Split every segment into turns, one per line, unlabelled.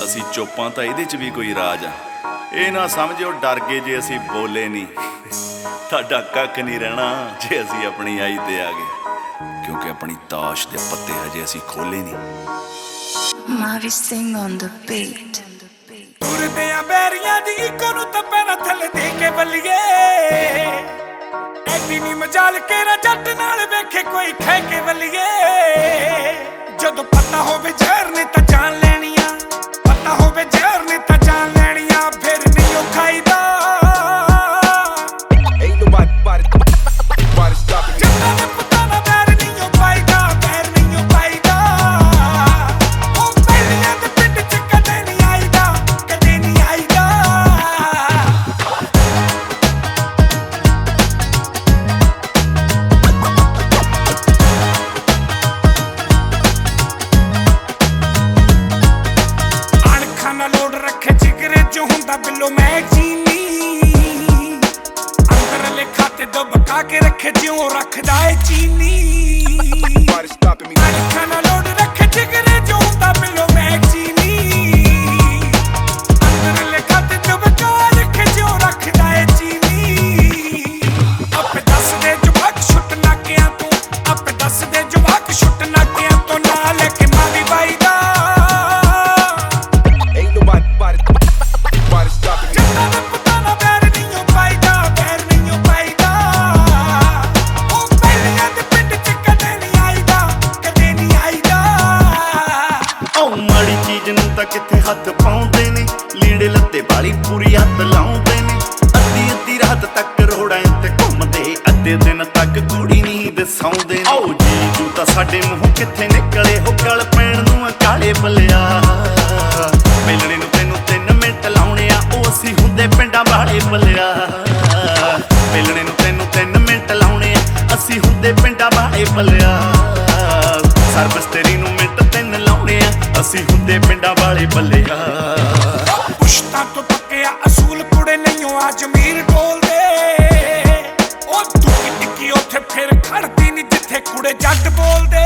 ਅਸੀਂ ਚੁੱਪਾਂ ਤਾਂ ਇਹਦੇ 'ਚ ਵੀ ਕੋਈ ਰਾਜ ਆ। ਇਹ ਨਾ ਸਮਝਿਓ ਡਰ ਗਏ ਜੇ ਅਸੀਂ ਬੋਲੇ ਨਹੀਂ, ਤੁਹਾਡਾ ਕੱਖ ਨਹੀਂ ਰਹਿਣਾ ਜੇ ਅਸੀਂ ਆਪਣੀ ਆਈ ਤੇ ਆ ਗਏ, ਕਿਉਂਕਿ ਆਪਣੀ ਤਾਸ਼ ਦੇ ਪੱਤੇ ਹਜੇ ਅਸੀਂ ਖੋਲੇ ਨਹੀਂ।
Mavi sing on the beat.
ਤੁਰਦੇ ਆ ਬੈਰੀਆਂ ਦੀ ਇੱਕੋ ਨੂੰ ਤਾਂ ਪੈਰਾਂ ਥੱਲੇ ਦੇ ਕੇ ਬੱਲੀਏ, ਐਡੀ ਨੀ ਮਜਾਲ ਕੇ ਰਾ ਜੱਟ ਨਾਲ ਵੇਖੇ ਕੋਈ ਖੈ ਕੇ ਬੱਲੀਏ। ਜਦੋਂ ਪਤਾ ਹੋਵੇ ਜ਼ਹਿਰ ਨੇ ਤਾਂ ਜਾਨ ਲੈਣੀ ਆ, ਪਤਾ ਹੋਵੇ ਜ਼ਹਿਰ ਨੇ ਤਾਂ ਜਾਨ ਲੈਣੀ ਆ, ਫਿਰ ਨਹੀਂ ਉਹ ਖਾਈਦਾ। ਜੱਟਾਂ ਦੇ ਪੁੱਤਾਂ ਦਾ ਬੈਰ ਨਹੀਂ ਉਹ ਪਾਈਦਾ, ਬੈਰ ਨਹੀਂ ਉਹ ਪਾਈਦਾ। ਉਹ ਬੈਲੀਆਂ ਦੇ ਪਿੰਡ 'ਚ ਕਦੇ ਨਹੀਂ ਆਈਦਾ, ਕਦੇ ਨਹੀਂ ਆਈਦਾ। ਅਣਖਾਂ ਨਾਲ ਲੋੜ ਰੱਖੇ ਜਿਗਰੇ 'ਚ ਹੁੰਦਾ ਬਿੱਲੋ ਮੈਂ ਚੀਨੀ, ਅੰਦਰਲੇ ਖਾਤੇ ਦਬਕਾ ਕੇ ਰੱਖੇ ਜਿਉਂ ਰੱਖਦਾ ਏ ਚੀਨੀ। ਅਣਖਾਂ ਨਾਲ ਲੋੜ ਰੱਖੇ ਜਿਗਰੇ 'ਚ ਹੁੰਦਾ ਬਿੱਲੋ ਮੈਂ ਚੀਨੀ, ਅੰਦਰਲੇ ਖਾਤੇ ਦਬਕਾ ਰੱਖੇ ਜਿਉਂ ਰੱਖਦਾ ਏ ਚੀਨੀ। ਆਪੇ ਦੱਸ ਦੇ ਜਵਾਕ ਛੁੱਟ ਨਾਕਿਆਂ ਤੋਂ, ਆਪੇ ਦੱਸ ਦੇ ਜਵਾਕ ਛੁੱਟ ਨਾਕਿਆਂ ਤੋਂ, ਨਾ ਲੈ ਕੇ ਮਾਰੀ ਬਾਈ ਦਾ। ਜੱਟਾਂ ਦੇ ਪੁੱਤਾਂ ਦਾ ਬੈਰ ਨਹੀਂ ਉਹ ਪਾਈਦਾ, ਬੈਰ ਨਹੀਂ ਉਹ ਪਾਈਦਾ। ਉਹ ਬੈਲੀਆਂ ਦੇ ਪਿੰਡ 'ਚ ਕਦੇ ਨਹੀਂ ਆਈਦਾ, ਕਦੇ ਨਹੀਂ ਆਈਦਾ।
ਉਹ ਮਾੜੀ ਚੀਜ਼ ਨੂੰ ਤਾਂ ਕਿੱਥੇ ਹੱਥ ਪਾਉਂਦੇ ਨੇ, ਲੀੜੇ ਲੱਤੇ ਵਾਲੀ ਪੂਰੀ ਹੱਥ ਲਾਉਂਦੇ ਨੇ। ਅੱਧੀ ਅੱਧੀ ਰਾਤ ਤੱਕ ਰੋੜਾਂ ਤੇ ਘੁੰਮਦੇ, ਅੱਧੇ ਦਿਨ ਤੱਕ ਕੁੜੀ ਨਹੀਂ ਦਸਾਉਂਦੇ। ਆਓ ਜੀ ਤੂੰ ਤਾਂ ਸਾਡੇ ਮੂੰਹ ਕਿੱਥੇ ਨਿਕਲੇ ਹੋ, ਗਲ ਪੈਣ ਨੂੰ ਕਾਲੇ ਬੱਲਿਆ। ਮਿਲਣੇ ਨੂੰ ਤੈਨੂੰ 3 ਮਿੰਟ ਲਾਉਣੇ ਆ, ਉਹ ਅਸੀਂ ਹੁੰਦੇ ਪਿੰਡਾਂ ਵਾਲੇ ਬੱਲਿਆ। ਮਿਲਣੇ ਨੂੰ ਤੈਨੂੰ 3 ਮਿੰਟ ਲਾਉਣੇ ਆ, ਅਸੀਂ ਹੁੰਦੇ ਪਿੰਡਾਂ ਵਾਲੇ ਬੱਲਿਆ। ਸਰਵਿਸ ਤੇਰੀ ਨੂੰ ਮਿੰਟ 3 ਲਾਉਣੇ ਆ, ਅਸੀਂ ਹੁੰਦੇ ਪਿੰਡਾਂ ਵਾਲੇ ਬੱਲਿਆ।
ਪੁਸ਼ਤਾਂ ਤੋਂ ਪੱਕਿਆ ਅਸੂਲ ਕੁੜੇ ਨਹੀਂ ਉਹ ਅਜਮੀਰ ਡੋਲਦੇ। ਉਹ ਦੁੱਕੀ ਟਿੱਕੀ ਉੱਥੇ ਫਿਰ ਖੜਦੀ ਨਹੀਂ ਜਿੱਥੇ ਕੁੜੇ ਜੱਟ ਬੋਲਦੇ।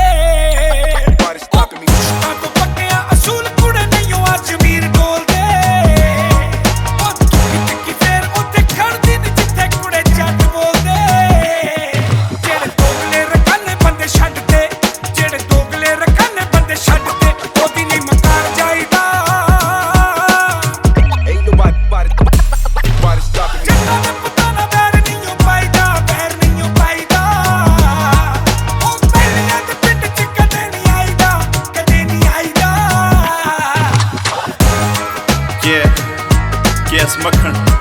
ਪੁਸ਼ਤਾਂ ਤੋਂ ਪੱਕਿਆ ਅਸੂਲ ਕੁੜੇ ਨਹੀਂ ਉਹ ਅਜਮੀਰ ਡੋਲਦੇ। ਉਹ ਦੁੱਕੀ ਟਿੱਕੀ ਫਿਰ ਉੱਥੇ ਖੜਦੀ ਨਹੀਂ ਜਿੱਥੇ ਕੁੜੇ ਜੱਟ ਬੋਲਦੇ। ਜਿਹੜੇ ਦੋਗਲੇ ਰਕਾਨੇ ਬੰਦੇ ਛੱਡਦੇ, ਜਿਹੜੇ ਦੋਗਲੇ ਰਕਾਨੇ ਬੰਦੇ ਛੱਡਦੇ, ਉਹਦੀ ਨਹੀਂ ਮਕਾਰ ਜਾਈਦਾ। ਜੱਟਾਂ ਦੇ ਪੁੱਤਾਂ ਦਾ ਬੈਰ ਨਹੀਂ ਉਹ ਪਾਈਦਾ, ਬੈਰ ਨਹੀਂ ਉਹ ਪਾਈਦਾ। ਉਹ ਬੈਲੀਆਂ ਦੇ ਪਿੰਡ 'ਚ ਕਦੇ ਨਹੀਂ ਆਈਦਾ, ਕਦੇ ਨਹੀਂ ਆਈਦਾ।
Yes, ਮੱਖਣ